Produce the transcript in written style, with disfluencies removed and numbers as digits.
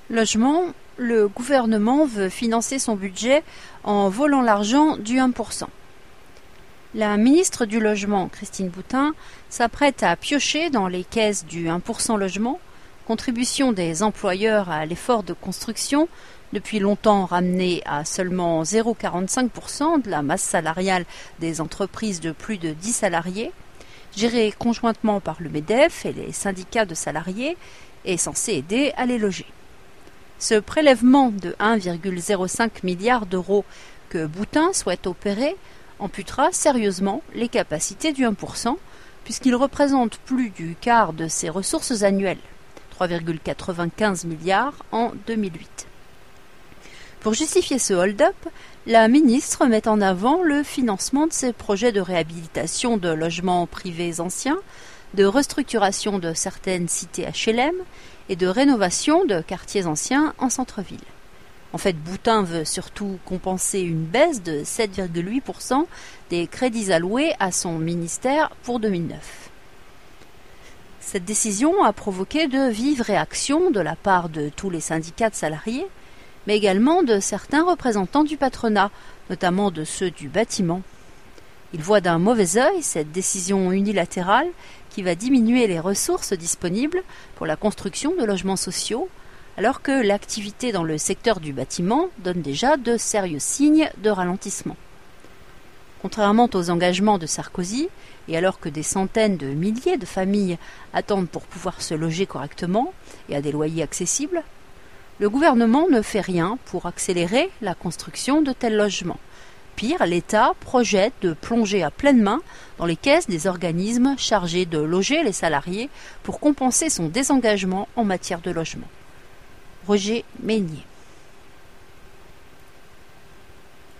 Logement, le gouvernement veut financer son budget en volant l'argent du 1%. La ministre du Logement, Christine Boutin, s'apprête à piocher dans les caisses du 1% logement, contribution des employeurs à l'effort de construction, depuis longtemps ramené à seulement 0,45% de la masse salariale des entreprises de plus de 10 salariés, gérée conjointement par le MEDEF et les syndicats de salariés, est censé aider à les loger. Ce prélèvement de 1,05 milliard d'euros que Boutin souhaite opérer amputera sérieusement les capacités du 1%, puisqu'il représente plus du quart de ses ressources annuelles, 3,95 milliards en 2008. Pour justifier ce hold-up, la ministre met en avant le financement de ses projets de réhabilitation de logements privés anciens, de restructuration de certaines cités HLM et de rénovation de quartiers anciens en centre-ville. En fait, Boutin veut surtout compenser une baisse de 7,8% des crédits alloués à son ministère pour 2009. Cette décision a provoqué de vives réactions de la part de tous les syndicats de salariés, mais également de certains représentants du patronat, notamment de ceux du bâtiment. Ils voient d'un mauvais œil cette décision unilatérale qui va diminuer les ressources disponibles pour la construction de logements sociaux, alors que l'activité dans le secteur du bâtiment donne déjà de sérieux signes de ralentissement. Contrairement aux engagements de Sarkozy, et alors que des centaines de milliers de familles attendent pour pouvoir se loger correctement et à des loyers accessibles, le gouvernement ne fait rien pour accélérer la construction de tels logements. Pire, l'État projette de plonger à pleine main dans les caisses des organismes chargés de loger les salariés pour compenser son désengagement en matière de logement. Roger Meignier.